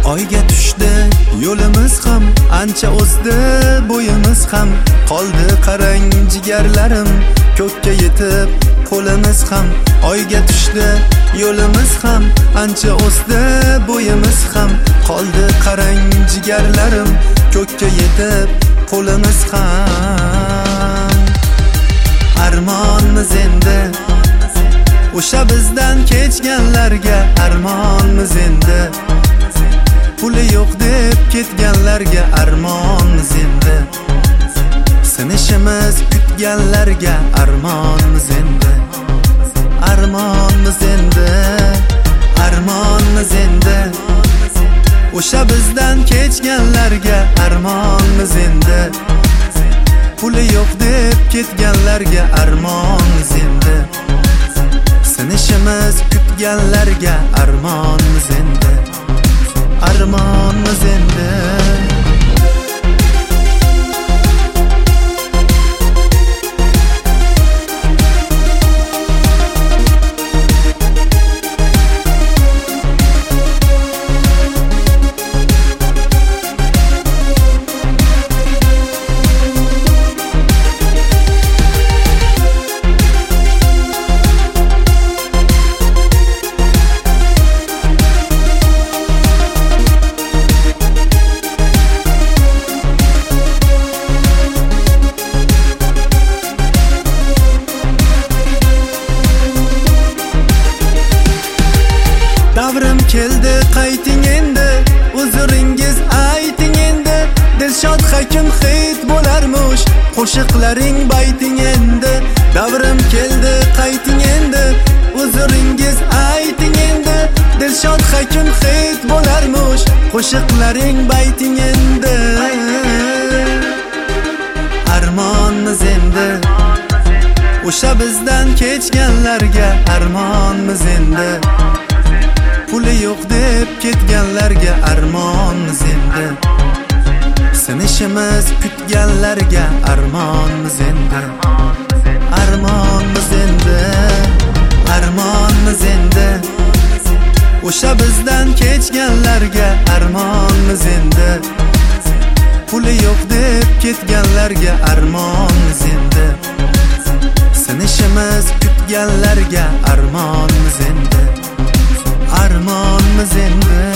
Oyga tushdi yo'limiz ham, ancha o'sdi bo'yimiz ham. Qoldi qarang jigarlarim, ko'kka yetib qo'limiz ham. Oyga tushdi yo'limiz ham, ancha o'sdi bo'yimiz ham. Qoldi qarang jigarlarim, ko'kka yetib qo'limiz ham. Armonmiz endi o'sha bizdan kechganlarga, armonmiz endi puli yo'q deb ketganlarga, armonmiz endi sinishimiz kutganlarga, armonmiz endi. Armonmiz endi, armonmiz endi o'sha bizdan kechganlarga, armonmiz endi puli yo'q deb ketganlarga, armonmiz endi sinishimiz kutganlarga, armonmiz endi. Armonmiz endi. Davrim keldi qayting endi, uzuringiz ayting endi. Dilshod Hakim hit bo'larmush, qo'shiqlaring bayting endi. Davrim keldi qayting endi, uzuringiz ayting endi. Dilshod Hakim hit bo'larmush, qo'shiqlaring bayting endi. Armonmiz endi o'sha bizdan kechganlarga, armonmiz endi puli yo'q deb ketganlarga, armonmiz endi sinishimiz kutganlarga, armonmiz endi. Armonmiz endi, armonmiz endi o'sha bizdan kechganlarga, armonmiz endi puli yo'q deb ketganlarga, armonmiz endi sinishimiz kutganlarga, armonmiz endi. Armonmiz endi.